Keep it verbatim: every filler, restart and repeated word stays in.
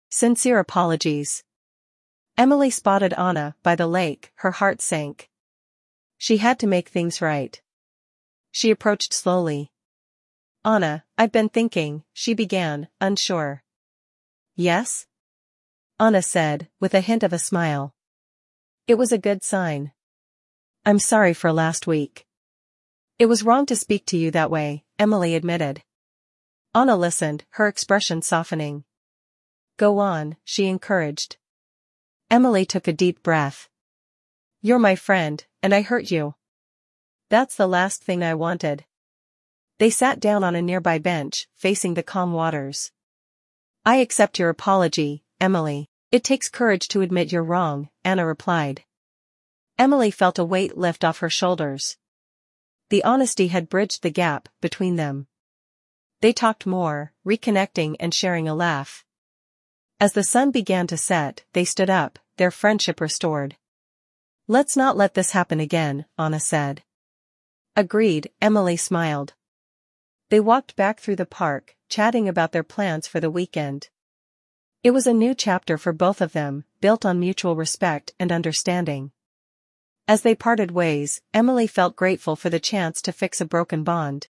Sincere apologies. Emily spotted Anna by the lake, her heart sank. She had to make things right. She approached slowly. Anna, I've been thinking, she began, unsure. Yes? Anna said, with a hint of a smile. It was a good sign. I'm sorry for last week. It was wrong to speak to you that way, Emily admitted. Anna listened, her expression softening. Go on, she encouraged. Emily took a deep breath. You're my friend, and I hurt you. That's the last thing I wanted. They sat down on a nearby bench, facing the calm waters. I accept your apology, Emily. It takes courage to admit you're wrong, Anna replied. Emily felt a weight lift off her shoulders. The honesty had bridged the gap between them. They talked more, reconnecting and sharing a laugh. As the sun began to set, they stood up, their friendship restored. Let's not let this happen again, Anna said. Agreed, Emily smiled. They walked back through the park, chatting about their plans for the weekend. It was a new chapter for both of them, built on mutual respect and understanding. As they parted ways, Emily felt grateful for the chance to fix a broken bond.